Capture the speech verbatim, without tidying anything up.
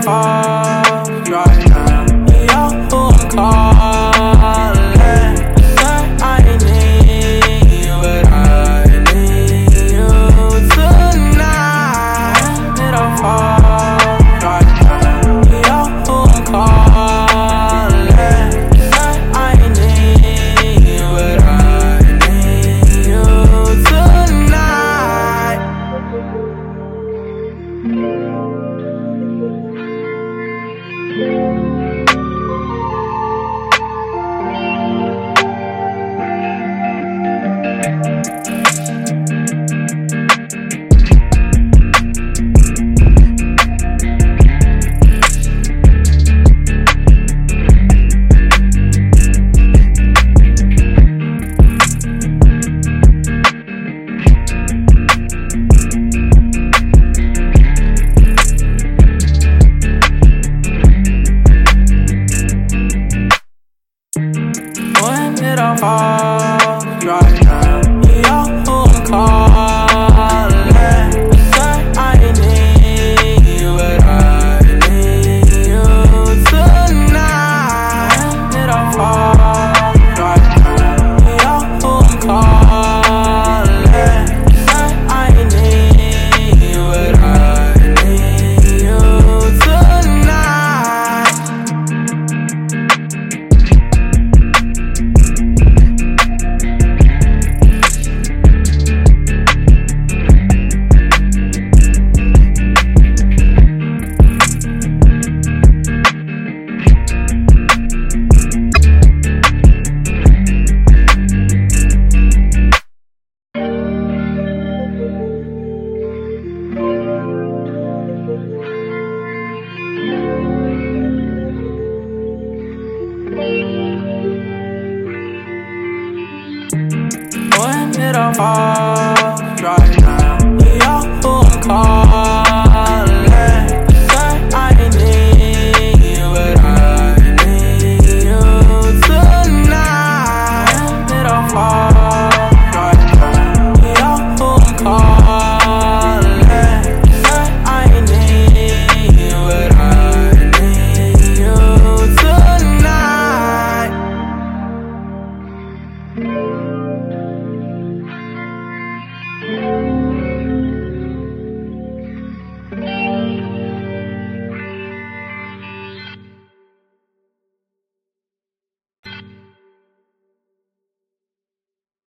falls right now. You're who I'm calling. Said I need you, but I need you tonight. It all falls right now. You're who I'm calling. Said I need you, but I need you tonight. When it all falls right now, you're who I'm calling. Said I need you, but I need you tonight. It all falls right now, you're who I'm calling. Said I need you, but I need you tonight. When it all falls